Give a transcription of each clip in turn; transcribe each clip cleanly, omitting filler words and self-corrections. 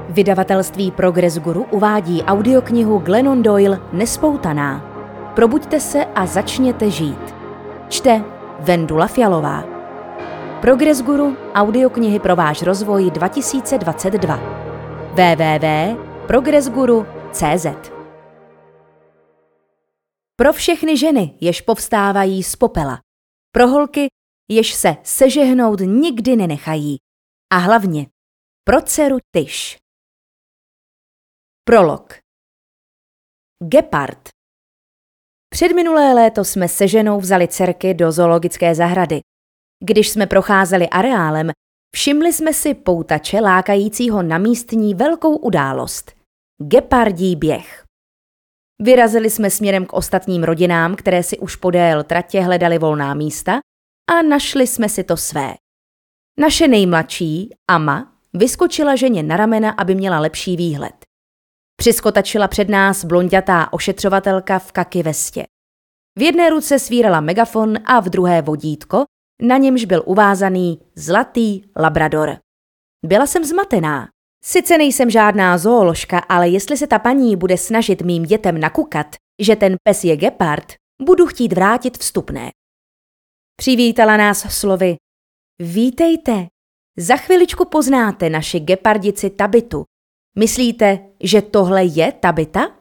Vydavatelství Progress Guru uvádí audioknihu Glennon Doyle Nespoutaná. Probuďte se a začněte žít. Čte Vendula Fialová. Progress Guru, audioknihy pro váš rozvoj 2022. www.progressguru.cz. Pro všechny ženy, jež povstávají z popela. Pro holky, jež se sežehnout nikdy nenechají. A hlavně pro dceru Tyš. Prolog. Gepard. Předminulé léto jsme se ženou vzali dcerky do zoologické zahrady. Když jsme procházeli areálem, všimli jsme si poutače lákajícího na místní velkou událost. Gepardí běh. Vyrazili jsme směrem k ostatním rodinám, které si už podél tratě hledali volná místa, a našli jsme si to své. Naše nejmladší, Ama, vyskočila ženě na ramena, aby měla lepší výhled. Přiskotačila před nás blonďatá ošetřovatelka v kaki vestě. V jedné ruce svírala megafon a v druhé vodítko, na němž byl uvázaný zlatý labrador. Byla jsem zmatená. Sice nejsem žádná zooložka, ale jestli se ta paní bude snažit mým dětem nakukat, že ten pes je gepard, budu chtít vrátit vstupné. Přivítala nás slovy: Vítejte, za chviličku poznáte naši gepardici Tabitu. Myslíte, že tohle je Tabita?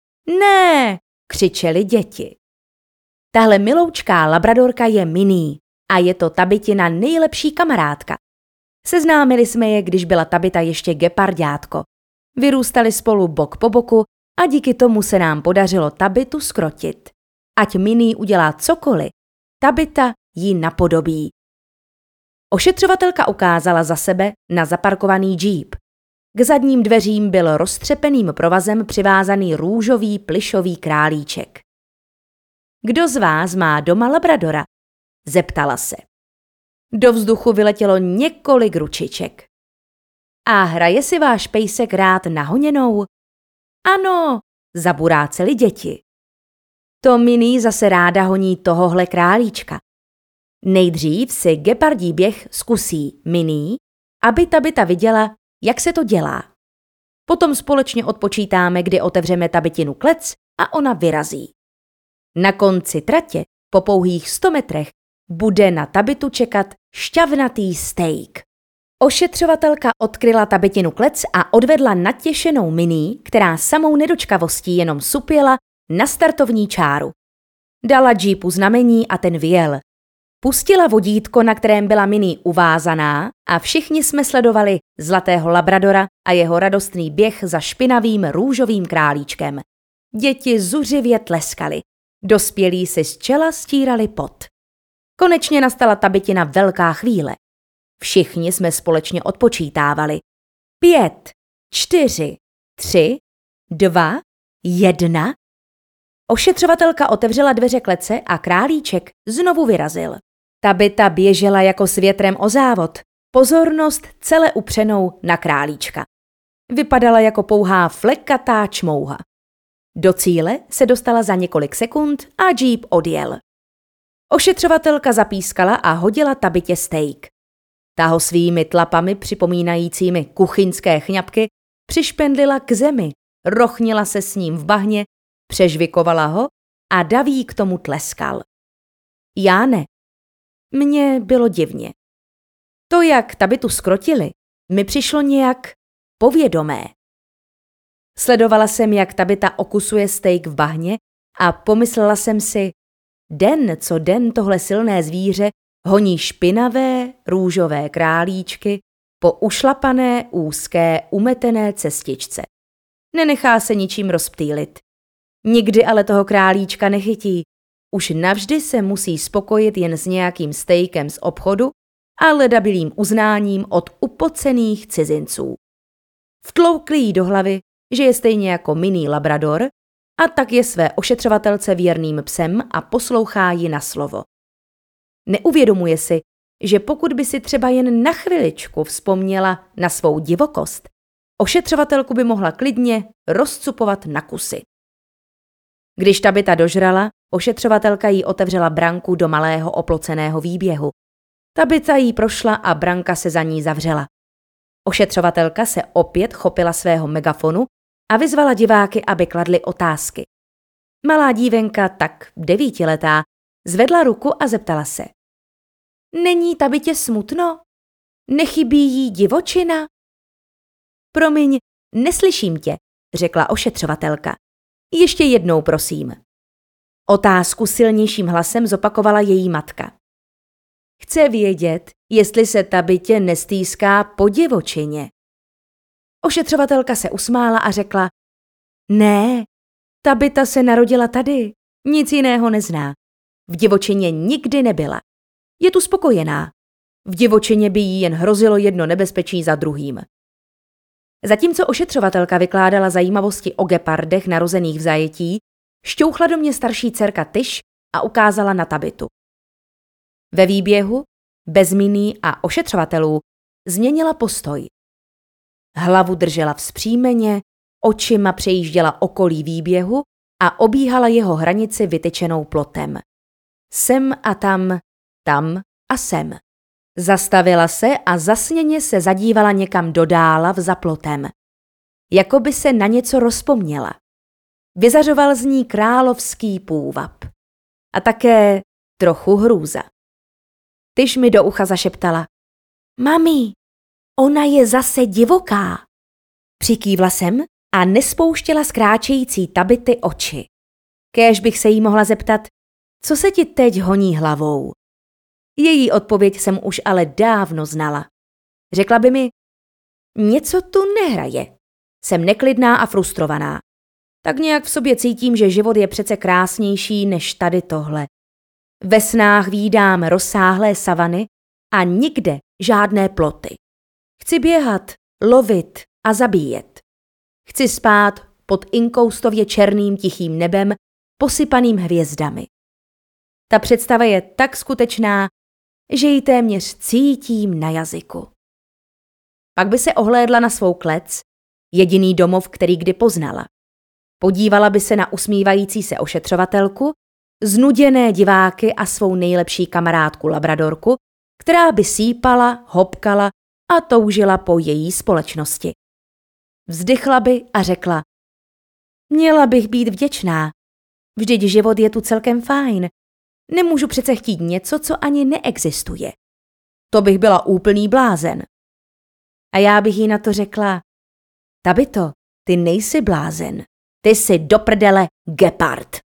Ne, křičeli děti. Tahle miloučká labradorka je Minnie a je to Tabitina nejlepší kamarádka. Seznámili jsme je, když byla Tabita ještě geparďátko. Vyrůstali spolu bok po boku a díky tomu se nám podařilo Tabitu zkrotit. Ať Minnie udělá cokoliv, Tabita ji napodobí. Ošetřovatelka ukázala za sebe na zaparkovaný džíp. K zadním dveřím byl roztřepeným provazem přivázaný růžový plyšový králíček. Kdo z vás má doma labradora? Zeptala se. Do vzduchu vyletělo několik ručiček. A hraje si váš pejsek rád na honěnou? Ano, zaburáceli děti. To Minnie zase ráda honí tohohle králíčka. Nejdřív si gepardí běh zkusí Minnie, aby Tabita viděla, jak se to dělá. Potom společně odpočítáme, kdy otevřeme Tabitinu klec a ona vyrazí. Na konci tratě, po pouhých 100 metrech, bude na Tabitu čekat šťavnatý steak. Ošetřovatelka odkryla Tabitinu klec a odvedla natěšenou Minnie, která samou nedočkavostí jenom supěla, na startovní čáru. Dala džípu znamení a ten vyjel. Pustila vodítko, na kterém byla Minnie uvázaná, a všichni jsme sledovali zlatého labradora a jeho radostný běh za špinavým růžovým králíčkem. Děti zuřivě tleskaly. Dospělí si z čela stírali pot. Konečně nastala Tabitina velká chvíle. Všichni jsme společně odpočítávali. 5, 4, 3, 2, 1. Ošetřovatelka otevřela dveře klece a králíček znovu vyrazil. Tabita běžela jako s větrem o závod, pozornost celé upřenou na králíčka. Vypadala jako pouhá flekatá čmouha. Do cíle se dostala za několik sekund a džíp odjel. Ošetřovatelka zapískala a hodila Tabitě steak. Ta ho svými tlapami připomínajícími kuchyňské chňapky přišpendlila k zemi, rochnila se s ním v bahně, přežvikovala ho a daví k tomu tleskal. Já ne. Mně bylo divně. To, jak Tabitu zkrotili, mi přišlo nějak povědomé. Sledovala jsem, jak Tabita okusuje steak v bahně a pomyslela jsem si, den co den tohle silné zvíře honí špinavé růžové králíčky po ušlapané, úzké, umetené cestičce. Nenechá se ničím rozptýlit. Nikdy ale toho králíčka nechytí. Už navždy se musí spokojit jen s nějakým stejkem z obchodu a ledabilým uznáním od upocených cizinců. Vtloukli jí do hlavy, že je stejně jako Minnie labrador, a tak je své ošetřovatelce věrným psem a poslouchá ji na slovo. Neuvědomuje si, že pokud by si třeba jen na chviličku vzpomněla na svou divokost, ošetřovatelku by mohla klidně rozcupovat na kusy. Když Tabita dožrala, ošetřovatelka jí otevřela branku do malého oploceného výběhu. Tabita jí prošla a branka se za ní zavřela. Ošetřovatelka se opět chopila svého megafonu a vyzvala diváky, aby kladli otázky. Malá dívenka, tak 9letá, zvedla ruku a zeptala se. Není Tabitě smutno? Nechybí jí divočina? Promiň, neslyším tě, řekla ošetřovatelka. Ještě jednou, prosím. Otázku silnějším hlasem zopakovala její matka. Chce vědět, jestli se Tabitě nestýská po divočině. Ošetřovatelka se usmála a řekla, ne, Tabita se narodila tady, nic jiného nezná. V divočině nikdy nebyla. Je tu spokojená. V divočině by jí jen hrozilo jedno nebezpečí za druhým. Zatímco ošetřovatelka vykládala zajímavosti o gepardech narozených v zajetí, šťouchla do mě starší dcerka Tyš a ukázala na Tabitu. Ve výběhu, bez miní a ošetřovatelů, změnila postoj. Hlavu držela vzpřímeně, očima přejížděla okolí výběhu a obíhala jeho hranici vytyčenou plotem. Sem a tam, tam a sem. Zastavila se a zasněně se zadívala někam dodála za plotem. Jako by se na něco rozpomněla. Vyzařoval z ní královský půvab. A také trochu hrůza. Tyž mi do ucha zašeptala. Mami, ona je zase divoká. Přikývla jsem a nespouštěla z kráčející Tabity oči. Kéž bych se jí mohla zeptat, co se ti teď honí hlavou. Její odpověď jsem už ale dávno znala. Řekla by mi, něco tu nehraje. Jsem neklidná a frustrovaná. Tak nějak v sobě cítím, že život je přece krásnější než tady tohle. Ve snách vídám rozsáhlé savany a nikde žádné ploty. Chci běhat, lovit a zabíjet. Chci spát pod inkoustově černým tichým nebem, posypaným hvězdami. Ta představa je tak skutečná, že ji téměř cítím na jazyku. Pak by se ohlédla na svou klec, jediný domov, který kdy poznala. Podívala by se na usmívající se ošetřovatelku, znuděné diváky a svou nejlepší kamarádku labradorku, která by sípala, hopkala a toužila po její společnosti. Vzdychla by a řekla, měla bych být vděčná. Vždyť život je tu celkem fajn. Nemůžu přece chtít něco, co ani neexistuje. To bych byla úplný blázen. A já bych jí na to řekla, Tabito, ty nejsi blázen. Ty jsi do prdele gepard.